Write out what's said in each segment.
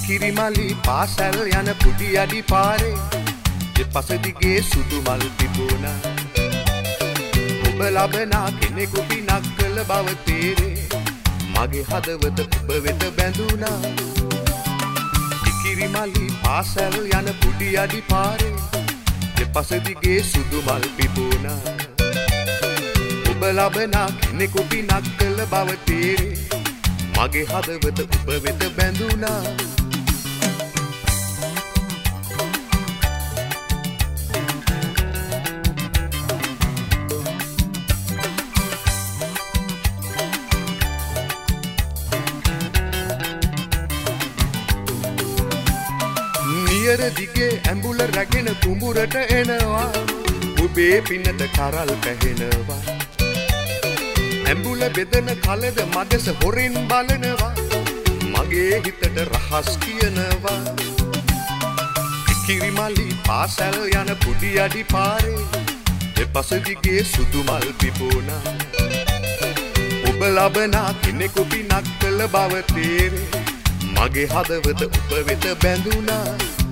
කිරිමලි පාසල් යන පුඩි අඩි පාරේ දෙපස දිගේ සුදු මල් පිපුණා. ඔබ ලබනා කෙනෙකු පිනක් කළ බව තේරේ. මගේ හදවත ඔබ වෙත බැඳුණා. කිරිමලි පාසල් යන පුඩි අඩි පාරේ දෙපස දිගේ සුදු මල් පිපුණා. ඔබ ලබනා කෙනෙකු පිනක් කළ බව තේරේ. මගේ හදවත ඔබ වෙත බැඳුණා. නියර දිගේ ඇඹුල රැගෙන කුඹුරට එනවා. ඔබේ පිනට කරල් පැහෙනවා. ඇඹුල බෙදන කලද මගස හොරින් බලනවා. මගේ හිතට රහස් කියනවා. කිරිමලි පාසල් යන පුඩි අඩි පාරේ දෙපස දිගේ සුදු මල් පිපුණා. ඔබ ලබනා කෙනෙකු පිනක් කළ බව තේරේ. මගේ හදවත ඔබ වෙත බැඳුණා.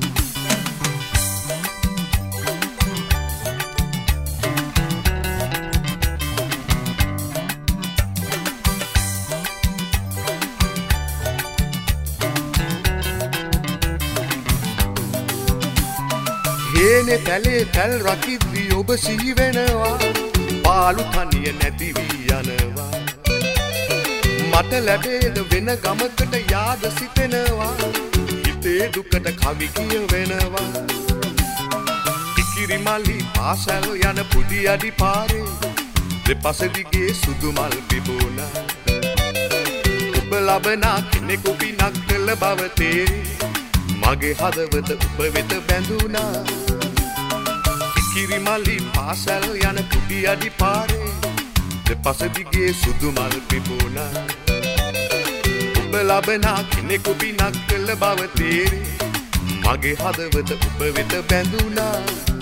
හේනේ පැලේ පැල් රකිද්දී ඔබ සිහි වෙනවා. පාලු තනිය නැති වී යනවා. මට ලැබේද වෙන ගමකට යාද සිතෙනවා. හිතේ දුකට කවි කියවෙනවා. කිරිමලි පාසල් යන පුඩි අඩි පාරේ දෙපස දිගේ සුදු මල් පිපුණා. ඔබ ලබනා කෙනෙකු පිනක් කළ බව තේරේ. මගේ හදවත ඔබ වෙත බැඳුණා. කිරිමලි පාසල් යන පුඩි අඩි පාරේ දෙපස දිගේ සුදු මල් පිපුණා. ඔබ ලබනා කෙනෙකු පිනක් කළ බව තේරේ. මගේ හදවත ඔබ වෙත බැඳුණා.